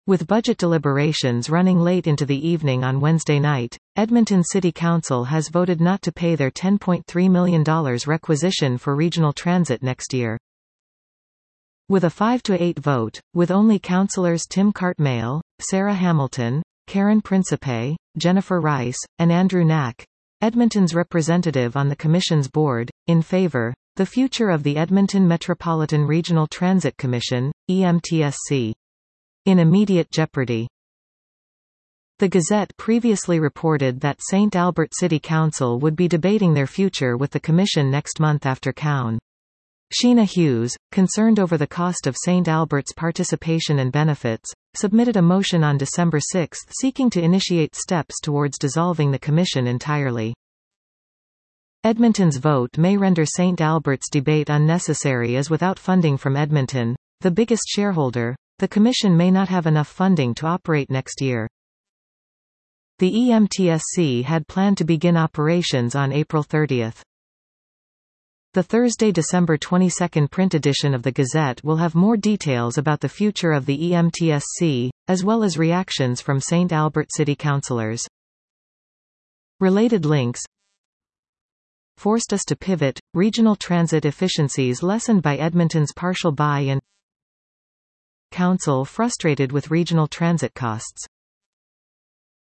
With budget deliberations running late into the evening on Wednesday night, Edmonton City Council has voted not to pay their $10.3 million requisition for regional transit next year. With a 5-8 vote, with only councillors Tim Cartmale, Sarah Hamilton, Karen Principe, Jennifer Rice, and Andrew Knack, Edmonton's representative on the Commission's board, in favour, the future of the Edmonton Metropolitan Regional Transit Commission, EMTSC, in immediate jeopardy. The Gazette previously reported that St. Albert City Council would be debating their future with the Commission next month after Cown. Sheena Hughes, concerned over the cost of St. Albert's participation and benefits, submitted a motion on December 6 seeking to initiate steps towards dissolving the Commission entirely. Edmonton's vote may render St. Albert's debate unnecessary as without funding from Edmonton, the biggest shareholder, the Commission may not have enough funding to operate next year. The EMTSC had planned to begin operations on April 30. The Thursday, December 22 print edition of the Gazette will have more details about the future of the EMTSC, as well as reactions from St. Albert City councillors. Related links: Forced us to pivot, regional transit efficiencies lessened by Edmonton's partial buy-in. Council frustrated with regional transit costs.